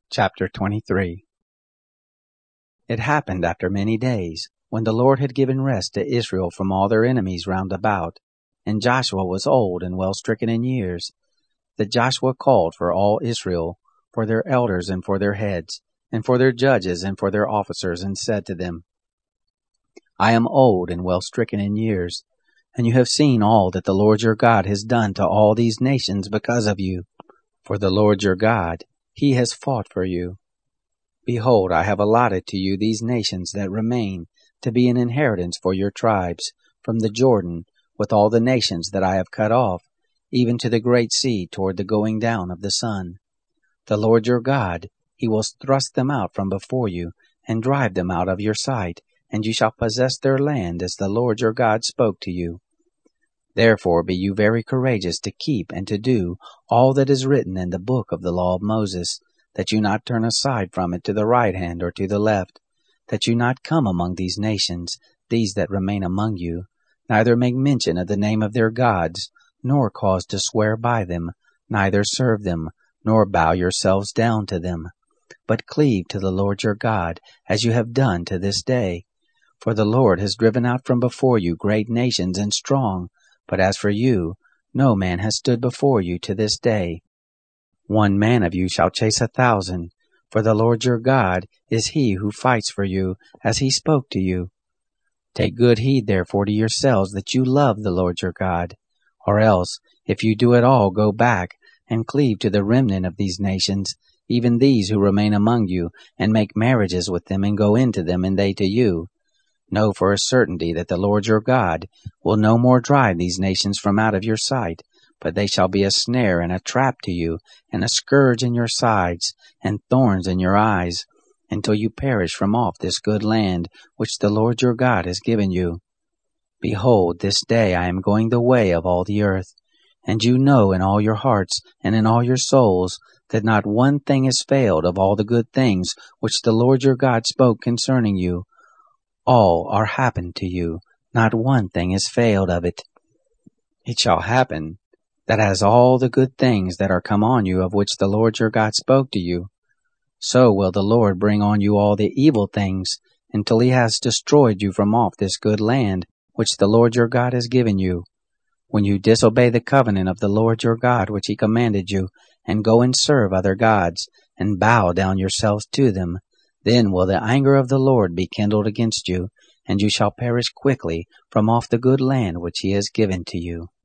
Chapter 23. It happened after many days, when the Lord had given rest to Israel from all their enemies round about, and Joshua was old and well stricken in years, that Joshua called for all Israel, for their elders and for their heads, and for their judges and for their officers, and said to them, I am old and well stricken in years, and you have seen all that the Lord your God has done to all these nations because of you. For the Lord your God, He has fought for you. Behold, I have allotted to you these nations that remain, to be an inheritance for your tribes, from the Jordan, with all the nations that I have cut off, even to the great sea toward the going down of the sun. The Lord your God, He will thrust them out from before you, and drive them out of your sight, and you shall possess their land as the Lord your God spoke to you. Therefore be you very courageous to keep and to do all that is written in the book of the law of Moses, that you not turn aside from it to the right hand or to the left, that you not come among these nations, these that remain among you, neither make mention of the name of their gods, nor cause to swear by them, neither serve them, nor bow yourselves down to them, but cleave to the Lord your God, as you have done to this day. For the Lord has driven out from before you great nations and strong, but as for you, no man has stood before you to this day. 1 man of you shall chase 1,000, for the Lord your God is He who fights for you, as He spoke to you. Take good heed therefore to yourselves that you love the Lord your God, or else, if you do at all, go back, and cleave to the remnant of these nations, even these who remain among you, and make marriages with them, and go into them, and they to you. Know for a certainty that the Lord your God will no more drive these nations from out of your sight, but they shall be a snare and a trap to you, and a scourge in your sides, and thorns in your eyes, until you perish from off this good land which the Lord your God has given you. Behold, this day I am going the way of all the earth, and you know in all your hearts and in all your souls that not one thing has failed of all the good things which the Lord your God spoke concerning you. All are happened to you, not one thing has failed of it. It shall happen, that as all the good things that are come on you of which the Lord your God spoke to you, so will the Lord bring on you all the evil things, until He has destroyed you from off this good land which the Lord your God has given you. When you disobey the covenant of the Lord your God which He commanded you, and go and serve other gods, and bow down yourselves to them, then will the anger of the Lord be kindled against you, and you shall perish quickly from off the good land which He has given to you.